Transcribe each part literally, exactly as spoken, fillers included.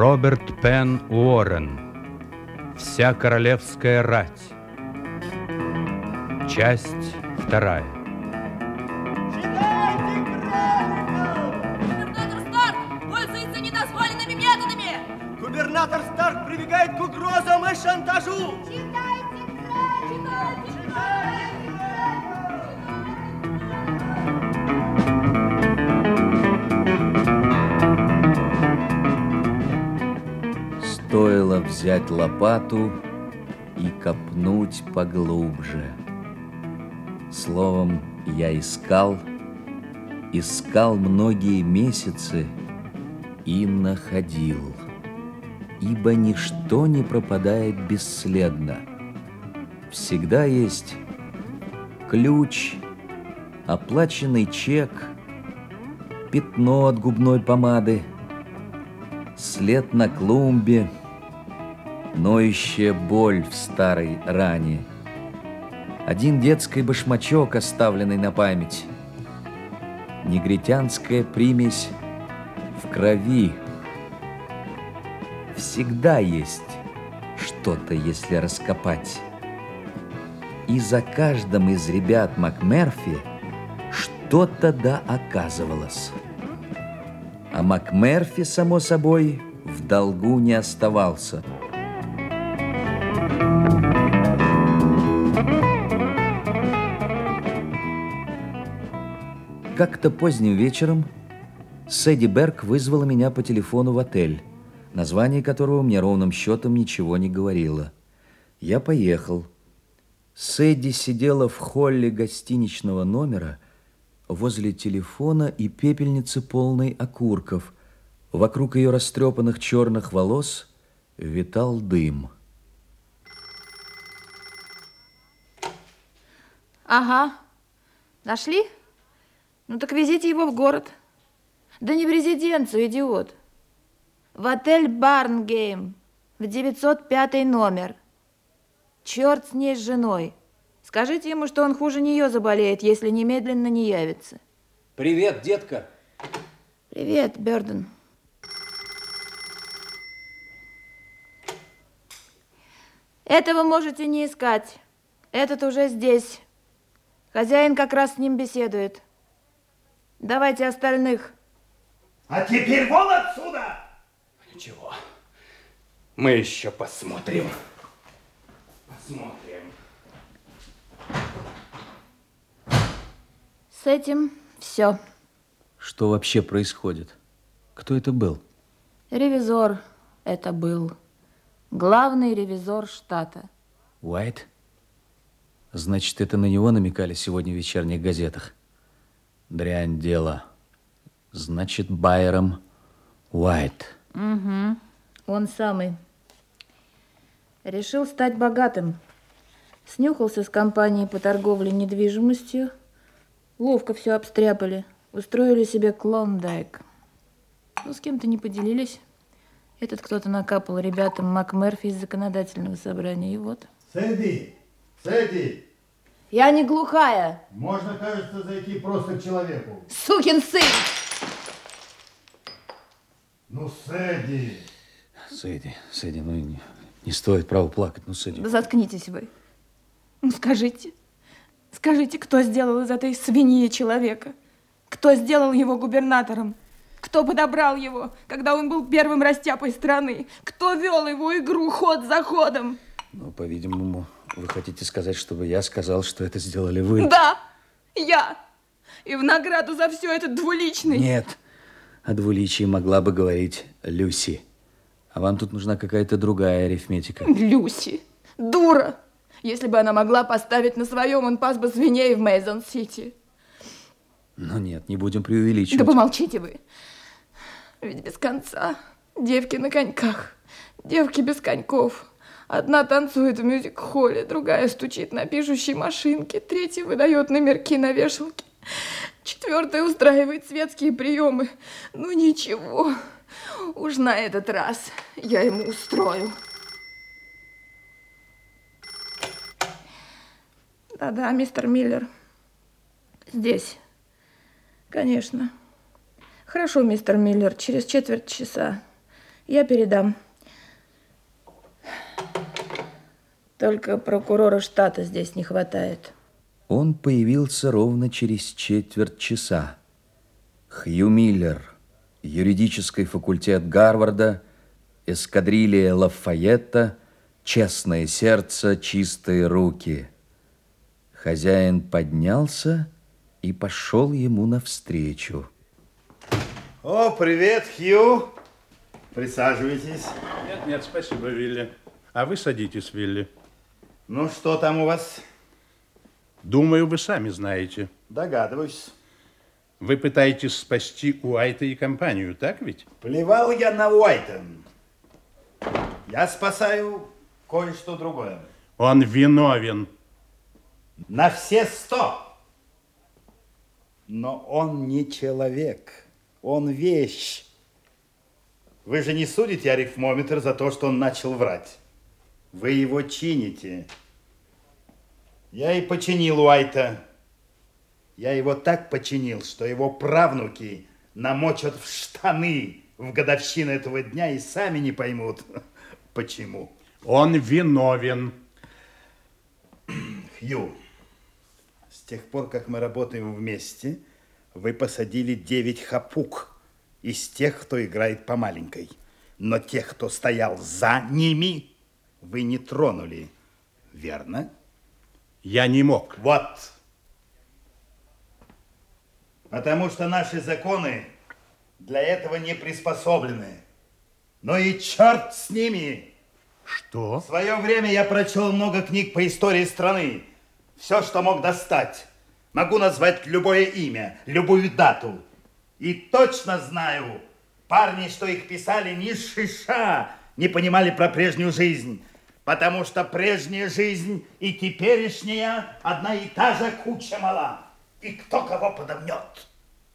Роберт Пен Уоррен. Вся королевская рать. Часть вторая. Читайте грамоту! Губернатор Старк пользуется недозволенными методами! Губернатор Старк прибегает к угрозам и шантажу! Читайте грамоту! Читайте Стоило взять лопату и копнуть поглубже. Словом, я искал, искал многие месяцы и находил. Ибо ничто не пропадает бесследно. Всегда есть ключ, оплаченный чек, пятно от губной помады, след на клумбе, ноющая боль в старой ране, один детский башмачок, оставленный на память, негритянская примесь в крови. Всегда есть что-то, если раскопать. И за каждым из ребят МакМерфи что-то да оказывалось. А МакМерфи, само собой, в долгу не оставался. Как-то поздним вечером Сэдди Берк вызвала меня по телефону в отель, название которого мне ровным счетом ничего не говорило. Я поехал. Сэдди сидела в холле гостиничного номера возле телефона и пепельницы, полной окурков. Вокруг ее растрепанных черных волос витал дым. Ага. Нашли? Ну так везите его в город. Да не в резиденцию, идиот. В отель Барнгейм, в девятьсот пятый номер. Черт с ней, с женой. Скажите ему, что он хуже нее заболеет, если немедленно не явится. Привет, детка. Привет, Бёрден. Этого можете не искать. Этот уже здесь. Хозяин как раз с ним беседует. Давайте остальных. А теперь вон отсюда! Ничего. Мы еще посмотрим. Посмотрим. С этим все. Что вообще происходит? Кто это был? Ревизор это был. Главный ревизор штата. Уайт? Значит, это на него намекали сегодня в вечерних газетах. Дрянь дело. Значит, Байрам Уайт. Угу. Он самый. Решил стать богатым. Снюхался с компанией по торговле недвижимостью. Ловко все обстряпали. Устроили себе клондайк. Ну, с кем-то не поделились. Этот кто-то накапал ребятам МакМерфи из законодательного собрания. И вот. Сэдди! Сэдди! Я не глухая. Можно, кажется, зайти просто к человеку. Сукин сын! Ну, Сэдди! Сэдди, Сэдди, ну не, не стоит, право, плакать, ну, Сэдди. Да заткнитесь вы. Ну, скажите. Скажите, кто сделал из этой свиньи человека? Кто сделал его губернатором? Кто подобрал его, когда он был первым растяпой страны? Кто вел его игру ход за ходом? Ну, по-видимому, вы хотите сказать, чтобы я сказал, что это сделали вы? Да, я. И в награду за все это двуличный. Нет, о двуличии могла бы говорить Люси. А вам тут нужна какая-то другая арифметика. Люси, дура. Если бы она могла поставить на своем, он пас бы свиней в Мейзон-Сити. Ну нет, не будем преувеличивать. Да помолчите вы. Ведь без конца. Девки на коньках, девки без коньков. Одна танцует в мюзик-холле, другая стучит на пишущей машинке, третья выдает номерки на вешалке, четвертая устраивает светские приемы. Ну ничего, уж на этот раз я ему устрою. Да-да, мистер Миллер. Здесь. Конечно. Хорошо, мистер Миллер, через четверть часа. Я передам. Только прокурора штата здесь не хватает. Он появился ровно через четверть часа. Хью Миллер, юридический факультет Гарварда, эскадрилья Лафайетта, честное сердце, чистые руки. Хозяин поднялся и пошел ему навстречу. О, привет, Хью. Присаживайтесь. Нет, нет, спасибо, Вилли. А вы садитесь, Вилли. Ну, что там у вас? Думаю, вы сами знаете. Догадываюсь. Вы пытаетесь спасти Уайта и компанию, так ведь? Плевал я на Уайта. Я спасаю кое-что другое. Он виновен. На все сто. Но он не человек. Он вещь. Вы же не судите арифмометр за то, что он начал врать. Вы его чините. Я и починил Уайта. Я его так починил, что его правнуки намочат в штаны в годовщину этого дня и сами не поймут, почему. Он виновен. Хью, с тех пор, как мы работаем вместе, вы посадили девять хапук из тех, кто играет по маленькой. Но тех, кто стоял за ними, вы не тронули. Верно? Я не мог. Вот. Потому что наши законы для этого не приспособлены. Но и черт с ними. Что? В свое время я прочел много книг по истории страны. Все, что мог достать. Могу назвать любое имя, любую дату. И точно знаю, парни, что их писали, ни шиша не понимали про прежнюю жизнь. Потому что прежняя жизнь и теперешняя одна и та же куча мала. И кто кого подомнет.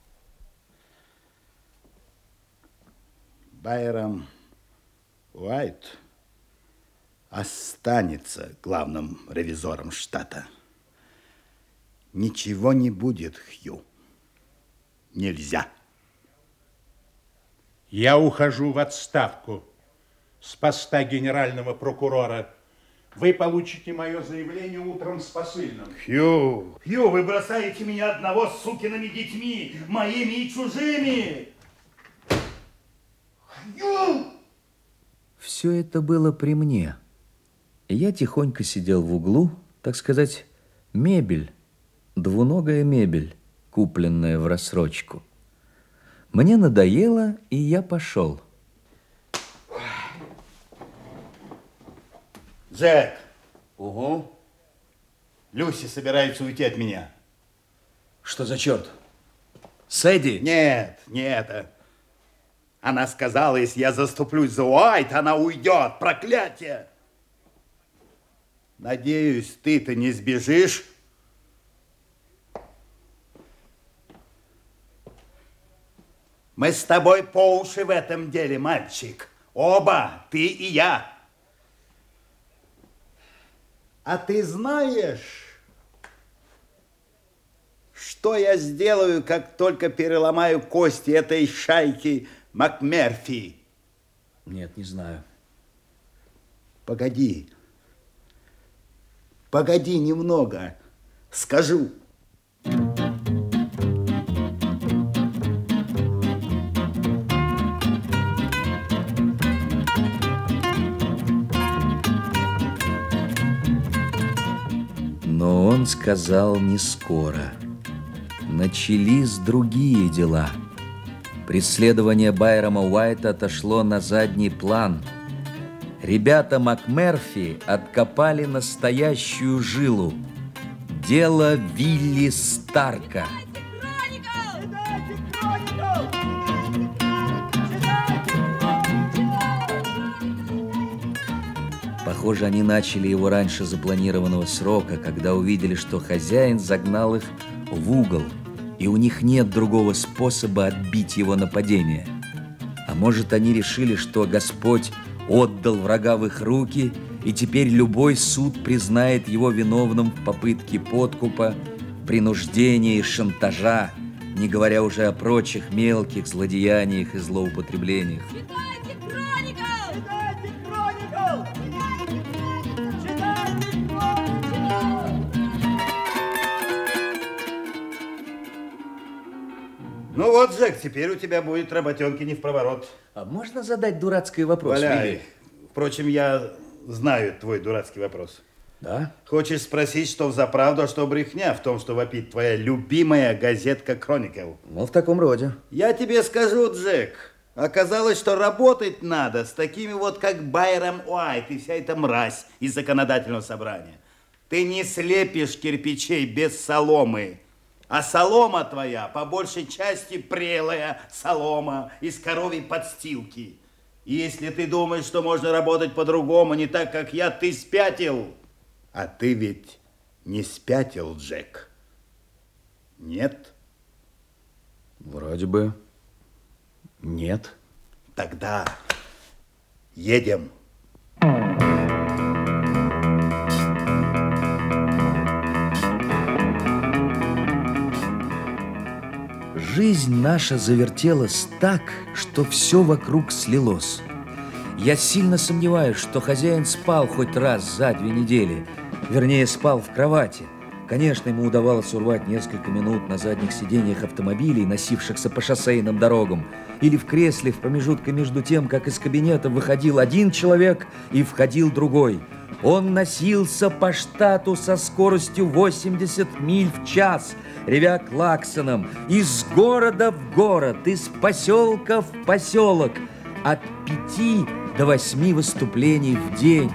Байрам Уайт останется главным ревизором штата. Ничего не будет, Хью. Нельзя. Я ухожу в отставку с поста генерального прокурора. Вы получите мое заявление утром с посыльным. Хью, Хью, вы бросаете меня одного с сукиными детьми, моими и чужими. Хью! Все это было при мне. Я тихонько сидел в углу, так сказать, мебель, двуногая мебель, купленная в рассрочку. Мне надоело, и я пошел. Джек. Угу. Люси собирается уйти от меня. Что за черт? Сэдди? Нет, не это. Она сказала, если я заступлюсь за Уайт, она уйдет. Проклятие! Надеюсь, ты-то не сбежишь. Мы с тобой по уши в этом деле, мальчик. Оба, ты и я. А ты знаешь, что я сделаю, как только переломаю кости этой шайки МакМерфи? Нет, не знаю. Погоди. Погоди немного. Скажу. Но он сказал не скоро. Начались другие дела. Преследование Байрама Уайта отошло на задний план. Ребята МакМерфи откопали настоящую жилу. Дело Вилли Старка. Похоже, они начали его раньше запланированного срока, когда увидели, что хозяин загнал их в угол, и у них нет другого способа отбить его нападение. А может, они решили, что Господь отдал врага в их руки, и теперь любой суд признает его виновным в попытке подкупа, принуждения и шантажа, не говоря уже о прочих мелких злодеяниях и злоупотреблениях. Читайте хронику! вот, Джек, теперь у тебя будет работенки не в проворот. А можно задать дурацкий вопрос, Валяй. Вилли? Впрочем, я знаю твой дурацкий вопрос. Да? Хочешь спросить, что за правду, а что брехня в том, что вопит твоя любимая газетка «Кроникл»? Ну, в таком роде. Я тебе скажу, Джек, оказалось, что работать надо с такими вот, как Байрам Уайт и вся эта мразь из законодательного собрания. Ты не слепишь кирпичей без соломы, а солома твоя по большей части прелая солома из коровьей подстилки. И если ты думаешь, что можно работать по-другому, не так, как я, ты спятил. А ты ведь не спятил, Джек. Нет? Вроде бы нет. Тогда едем. Жизнь наша завертелась так, что все вокруг слилось. Я сильно сомневаюсь, что хозяин спал хоть раз за две недели. Вернее, спал в кровати. Конечно, ему удавалось урвать несколько минут на задних сиденьях автомобилей, носившихся по шоссейным дорогам, или в кресле в промежутке между тем, как из кабинета выходил один человек и входил другой. Он носился по штату со скоростью восемьдесят миль в час, ревя клаксоном, из города в город, из поселка в поселок, от пяти до восьми выступлений в день.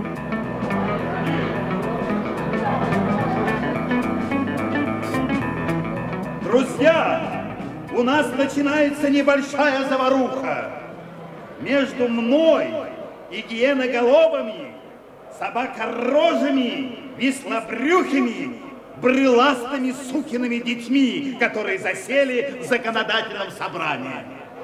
Друзья, у нас начинается небольшая заваруха. Между мной и гиеноголовыми, собакорожими, вислобрюхими, брыластыми сукиными детьми, которые засели в законодательном собрании.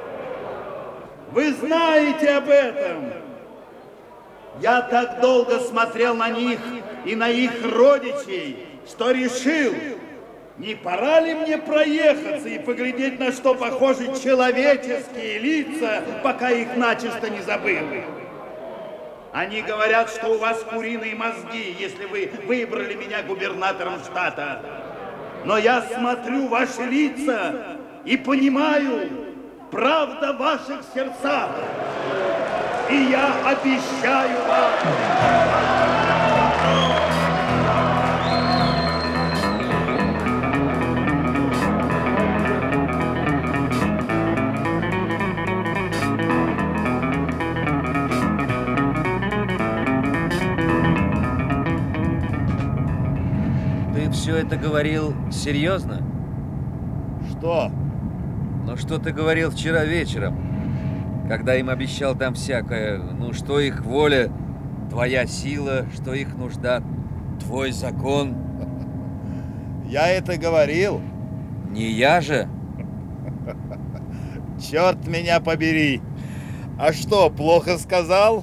Вы знаете об этом. Я так долго смотрел на них и на их родичей, что решил, не пора ли мне проехаться и поглядеть, на что похожи человеческие лица, пока их начисто не забыл. Они говорят, что у вас куриные мозги, если вы выбрали меня губернатором штата. Но я смотрю ваши лица и понимаю, правда в ваших сердцах. И я обещаю вам... Все это говорил серьезно? Что? Ну, что ты говорил вчера вечером, когда им обещал там всякое, ну, что их воля, твоя сила, что их нужда, твой закон. Я это говорил? Не я же? Черт меня побери! А что, плохо сказал?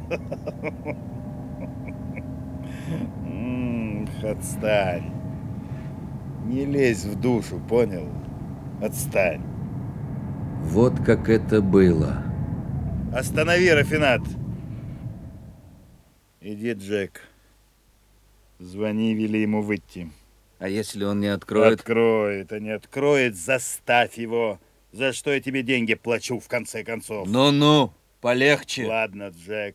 Отстань. Не лезь в душу, понял? Отстань. Вот как это было. Останови, Рафинат. Иди, Джек. Звони, вели ему выйти. А если он не откроет? Откроет, а не откроет, заставь его. За что я тебе деньги плачу, в конце концов? Ну-ну, полегче. Ладно, Джек.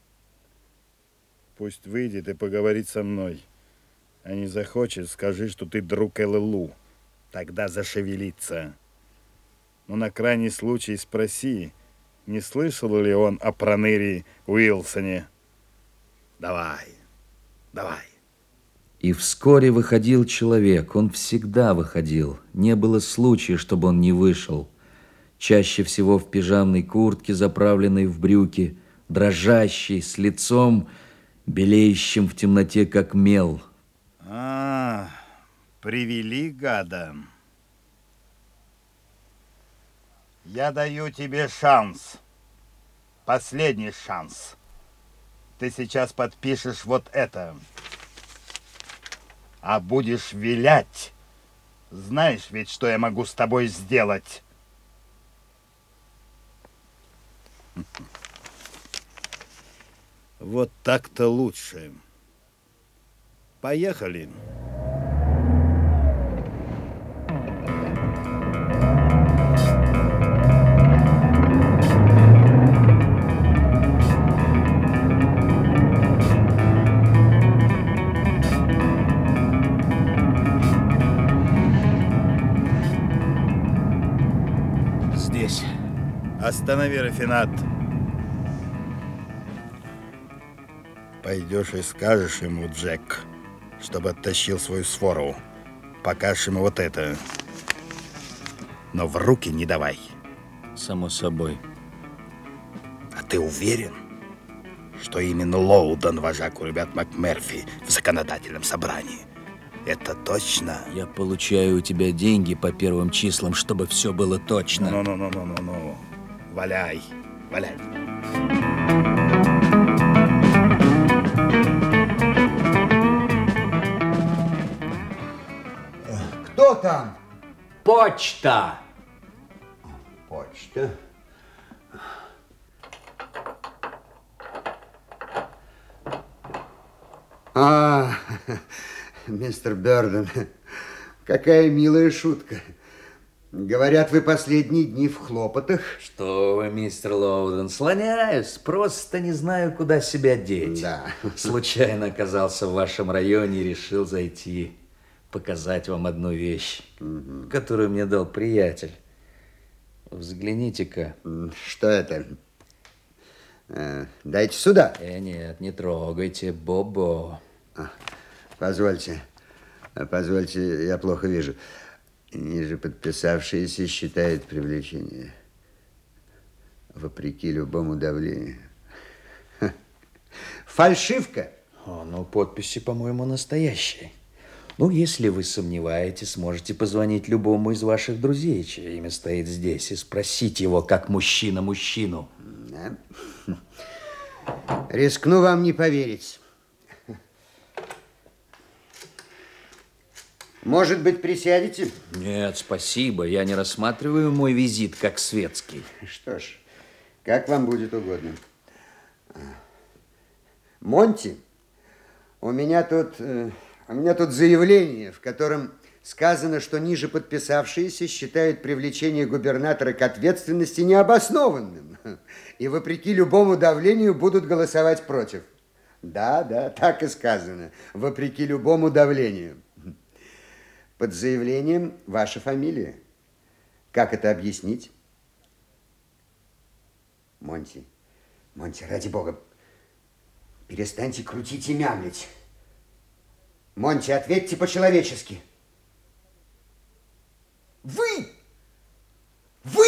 Пусть выйдет и поговорит со мной. А не захочет, скажи, что ты друг ЛЛУ. Тогда зашевелится. Но на крайний случай спроси, не слышал ли он о проныре Уилсоне. Давай, давай. И вскоре выходил человек. Он всегда выходил. Не было случая, чтобы он не вышел. Чаще всего в пижамной куртке, заправленной в брюки, дрожащий, с лицом, белеющим в темноте, как мел. А, привели гада. Я даю тебе шанс. Последний шанс. Ты сейчас подпишешь вот это. А будешь вилять. Знаешь ведь, что я могу с тобой сделать? Вот так-то лучше. Поехали. Останови, Рафинат. Пойдешь и скажешь ему, Джек, чтобы оттащил свою свору. Покажешь ему вот это. Но в руки не давай. Само собой. А ты уверен, что именно Лоудон вожак у ребят МакМерфи в законодательном собрании? Это точно? Я получаю у тебя деньги по первым числам, чтобы все было точно. Ну-ну-ну-ну-ну-ну. Валяй, валяй. Кто там? Почта! Почта. А, мистер Бёрден, какая милая шутка. Говорят, вы последние дни в хлопотах. Что вы, мистер Лоудон, слоняюсь, просто не знаю, куда себя деть. Да. Случайно оказался в вашем районе и решил зайти показать вам одну вещь, угу. которую мне дал приятель. Взгляните-ка. Что это? Э, дайте сюда. Э, нет, не трогайте, Бобо. А, позвольте, позвольте, я плохо вижу. Ниже подписавшиеся считают привлечение. Вопреки любому давлению. Ха. Фальшивка. О, ну, подписи, по-моему, настоящие. Ну, если вы сомневаетесь, можете позвонить любому из ваших друзей, чье имя стоит здесь, и спросить его, как мужчина мужчину. Да. Рискну вам не поверить. Может быть, присядете? Нет, спасибо. Я не рассматриваю мой визит как светский. Что ж, как вам будет угодно. Монти, у меня тут, у меня тут заявление, в котором сказано, что ниже подписавшиеся считают привлечение губернатора к ответственности необоснованным и вопреки любому давлению будут голосовать против. Да, да, так и сказано. Вопреки любому давлению. Под заявлением ваша фамилия. Как это объяснить? Монти, Монти, ради бога, перестаньте крутить и мямлить. Монти, ответьте по-человечески. Вы! Вы!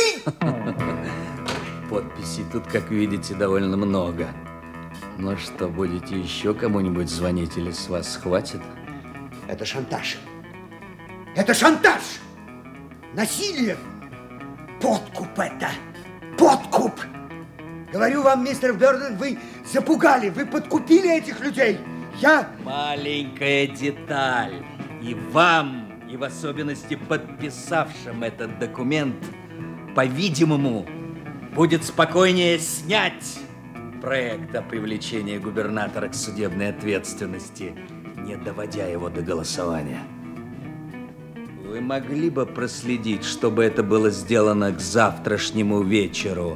Подписей тут, как видите, довольно много. Ну что, будете еще кому-нибудь звонить или с вас хватит? Это шантаж. Это шантаж! Насилие! Подкуп это! Подкуп! Говорю вам, мистер Бёрден, вы запугали, вы подкупили этих людей. Я... Маленькая деталь. И вам, и в особенности подписавшим этот документ, по-видимому, будет спокойнее снять проект о привлечении губернатора к судебной ответственности, не доводя его до голосования. Вы могли бы проследить, чтобы это было сделано к завтрашнему вечеру?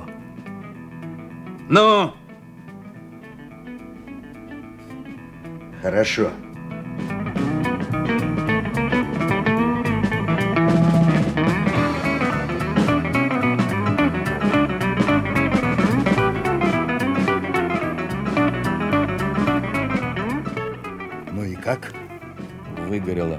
Ну? Хорошо. Ну и как? Выгорело.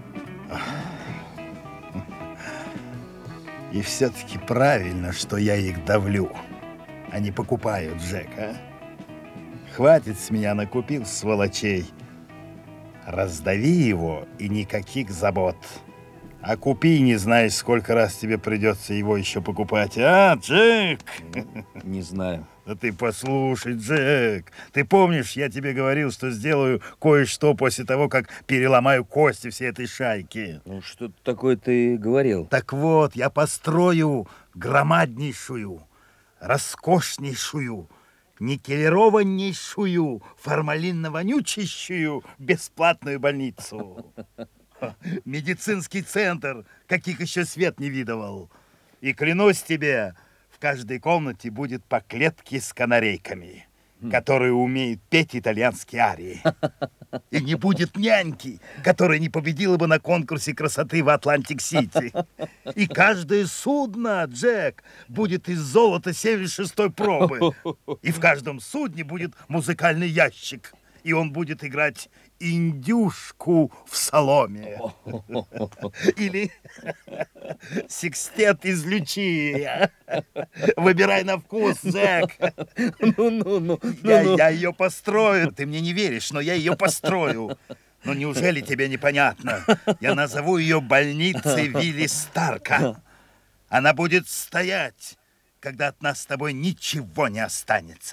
И все-таки правильно, что я их давлю, а не покупаю, Джек, а? Хватит с меня накупил сволочей. Раздави его, и никаких забот. А купи, не знаешь, сколько раз тебе придется его еще покупать. А, Джек? Не знаю. Да ты послушай, Джек. Ты помнишь, я тебе говорил, что сделаю кое-что после того, как переломаю кости всей этой шайки? Ну, что такое ты говорил? Так вот, я построю громаднейшую, роскошнейшую, никелированнейшую, формалинно-вонючащую бесплатную больницу. Медицинский центр, каких еще свет не видывал. И клянусь тебе, в каждой комнате будет по клетке с канарейками, которые умеют петь итальянские арии. И не будет няньки, которая не победила бы на конкурсе красоты в Атлантик-Сити. И каждое судно, Джек, будет из золота семьдесят шестой пробы. И в каждом судне будет музыкальный ящик. И он будет играть индюшку в соломе. Или секстет из Лючии. Выбирай на вкус, Джек. Ну-ну-ну. Я, я ее построю. Ты мне не веришь, но я ее построю. Но неужели тебе непонятно? Я назову ее больницей Вилли Старка. Она будет стоять, когда от нас с тобой ничего не останется.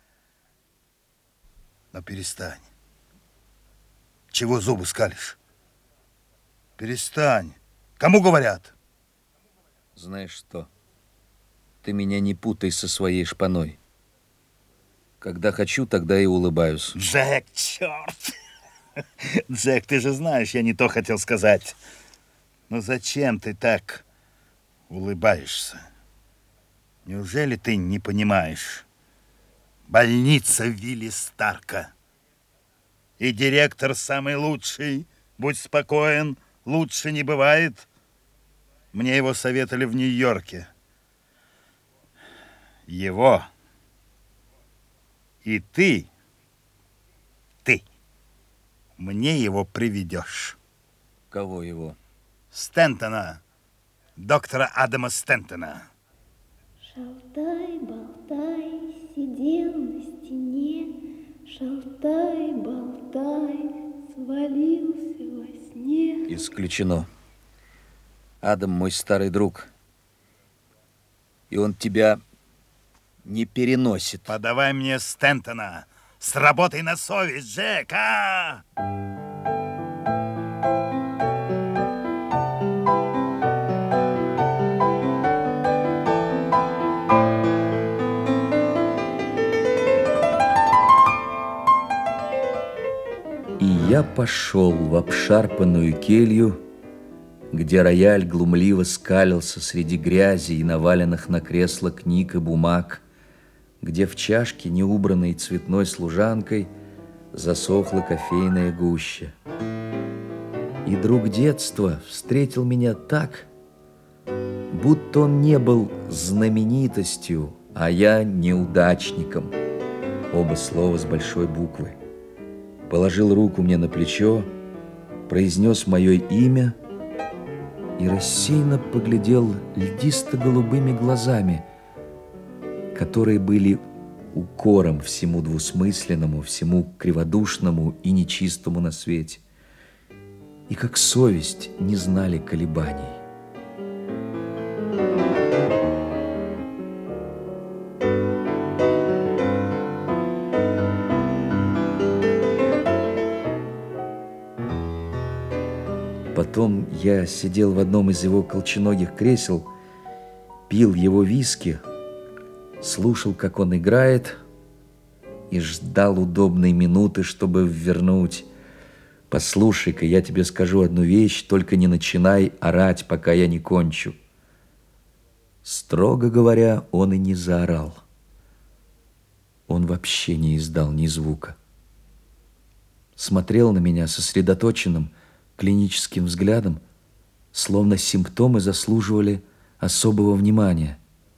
Но перестань. Чего зубы скалишь? Перестань. Кому говорят? Знаешь что? Ты меня не путай со своей шпаной. Когда хочу, тогда и улыбаюсь. Джек, черт! Джек, ты же знаешь, я не то хотел сказать. Но зачем ты так улыбаешься? Неужели ты не понимаешь? Больница Вилли Старка. И директор самый лучший. Будь спокоен, лучше не бывает. Мне его советовали в Нью-Йорке. Его и ты, ты мне его приведешь. Кого его? Стентона, доктора Адама Стентона. Шалтай, болтай, сидел на стене, шалтай, болтай, свалился во сне. Исключено. Адам мой старый друг. И он тебя не переносит. Подавай мне Стентона. Сработай на совесть, Джек, а! И я пошел в обшарпанную келью, где рояль глумливо скалился среди грязи и наваленных на кресло книг и бумаг, где в чашке, неубранной цветной служанкой, засохла кофейная гуща. И друг детства встретил меня так, будто он не был знаменитостью, а я неудачником. Оба слова с большой буквы. Положил руку мне на плечо, произнес мое имя и рассеянно поглядел льдисто-голубыми глазами, которые были укором всему двусмысленному, всему криводушному и нечистому на свете, и как совесть не знали колебаний. Потом я сидел в одном из его колченогих кресел, пил его виски, слушал, как он играет, и ждал удобной минуты, чтобы ввернуть. Послушай-ка, я тебе скажу одну вещь, только не начинай орать, пока я не кончу. Строго говоря, он и не заорал. Он вообще не издал ни звука. Смотрел на меня сосредоточенным, клиническим взглядом, словно симптомы заслуживали особого внимания.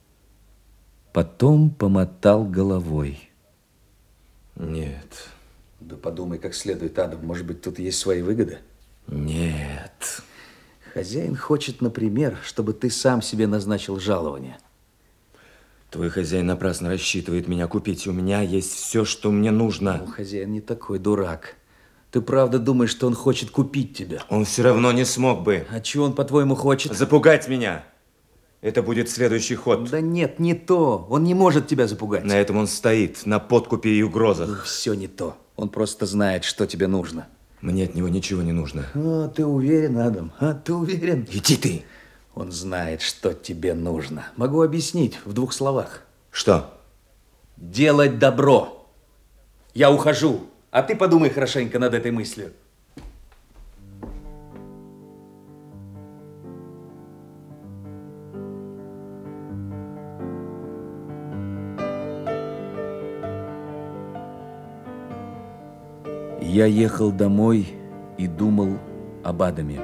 Потом помотал головой. Нет. Да подумай как следует, Адам, может быть, тут есть свои выгоды? Нет. Хозяин хочет, например, чтобы ты сам себе назначил жалование. Твой хозяин напрасно рассчитывает меня купить. У меня есть все, что мне нужно. Ну, хозяин не такой дурак. Ты правда думаешь, что он хочет купить тебя? Он все равно не смог бы. А чего он, по-твоему, хочет? Запугать меня. Это будет следующий ход. Да нет, не то. Он не может тебя запугать. На этом он стоит, на подкупе и угрозах. Все не то. Он просто знает, что тебе нужно. Мне от него ничего не нужно. А, ты уверен, Адам? А, ты уверен? Иди ты. Он знает, что тебе нужно. Могу объяснить в двух словах. Что? Делать добро. Я ухожу. А ты подумай хорошенько над этой мыслью. Я ехал домой и думал об Адаме.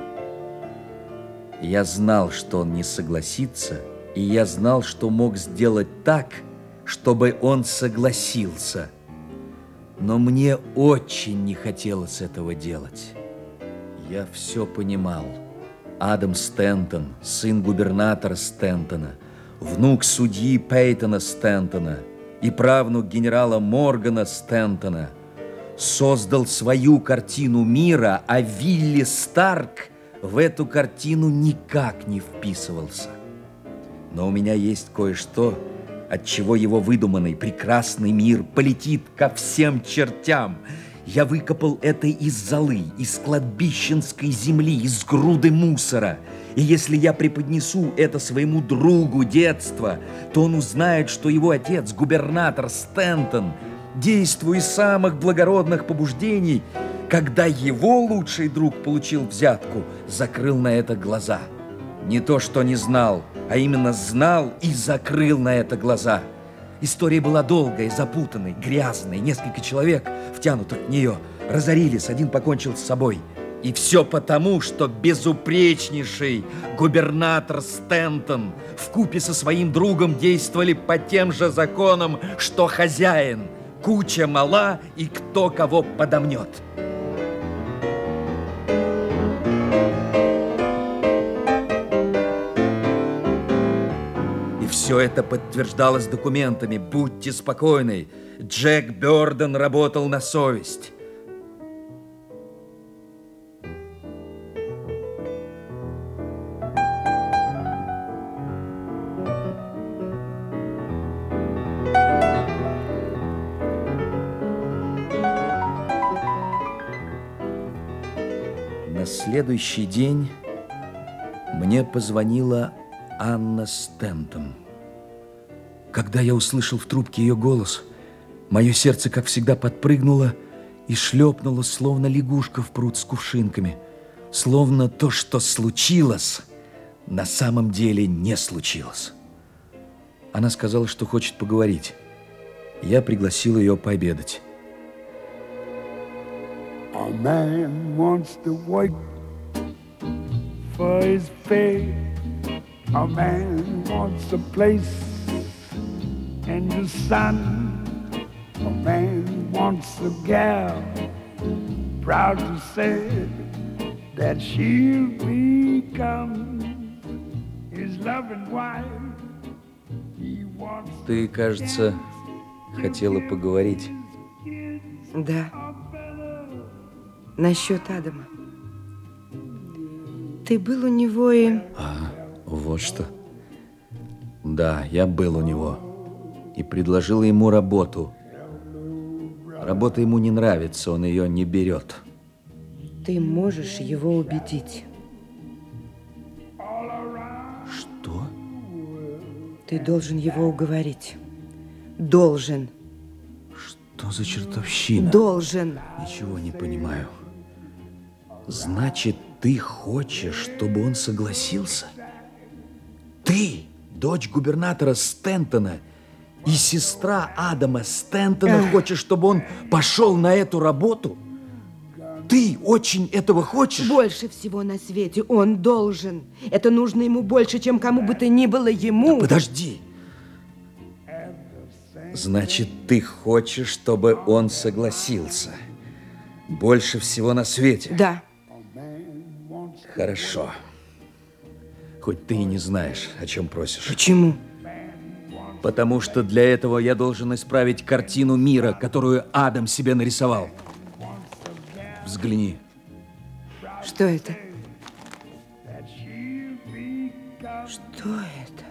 Я знал, что он не согласится, и я знал, что мог сделать так, чтобы он согласился. Но мне очень не хотелось этого делать. Я все понимал. Адам Стентон, сын губернатора Стентона, внук судьи Пейтона Стентона и правнук генерала Моргана Стентона, создал свою картину мира, а Вилли Старк в эту картину никак не вписывался. Но у меня есть кое-что, от чего его выдуманный прекрасный мир полетит ко всем чертям. Я выкопал это из золы, из кладбищенской земли, из груды мусора. И если я преподнесу это своему другу детства, то он узнает, что его отец, губернатор Стентон, действуя из самых благородных побуждений, когда его лучший друг получил взятку, закрыл на это глаза. Не то, что не знал, а именно знал и закрыл на это глаза. История была долгой, запутанной, грязной. Несколько человек, втянутых в нее, разорились, один покончил с собой. И все потому, что безупречнейший губернатор Стентон вкупе со своим другом действовали по тем же законам, что хозяин. Куча мала, и кто кого подомнет. Все это подтверждалось документами. Будьте спокойны. Джек Бёрден работал на совесть. На следующий день мне позвонила Анна Стентон. Когда я услышал в трубке ее голос, мое сердце, как всегда, подпрыгнуло и шлепнуло, словно лягушка в пруд с кувшинками. Словно то, что случилось, на самом деле не случилось. Она сказала, что хочет поговорить. Я пригласил ее пообедать. A man wants to work for his pay. A man wants a place in the sun. A man wants a gal, proud to say that she'll become his loving wife. He wants. Ты, кажется, хотела поговорить. Да. Насчет Адама. Ты был у него и... А, вот что. Да, я был у него и предложил ему работу. Работа ему не нравится, он ее не берет. Ты можешь его убедить. Что? Ты должен его уговорить. Должен. Что за чертовщина? Должен. Ничего не понимаю. Значит, ты хочешь, чтобы он согласился? Ты, дочь губернатора Стентона и сестра Адама Стентона, Эх. хочешь, чтобы он пошел на эту работу? Ты очень этого хочешь? Больше всего на свете он должен. Это нужно ему больше, чем кому бы то ни было ему. Да подожди. Значит, ты хочешь, чтобы он согласился? Больше всего на свете? Да. Хорошо. Хоть ты и не знаешь, о чем просишь. Почему? Потому что для этого я должен исправить картину мира, которую Адам себе нарисовал. Взгляни. Что это? Что это?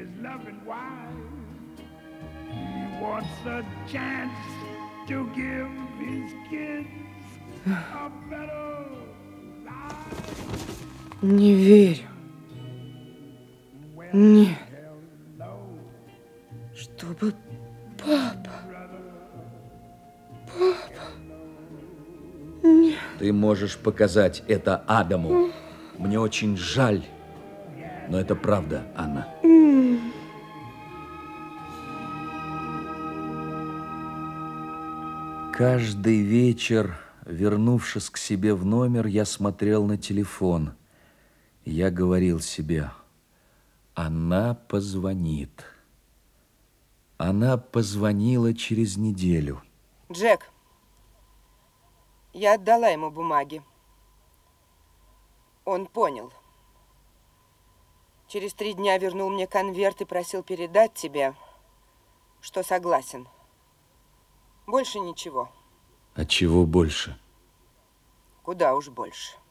Не верю. Нет. Чтобы папа... Папа... Нет. Ты можешь показать это Адаму. Мне очень жаль, но это правда, Анна. Каждый вечер Вернувшись к себе в номер, я смотрел на телефон. Я говорил себе, она позвонит. Она позвонила через неделю. Джек, я отдала ему бумаги. Он понял. Через три дня вернул мне конверт и просил передать тебе, что согласен. Больше ничего. А чего больше? Куда уж больше.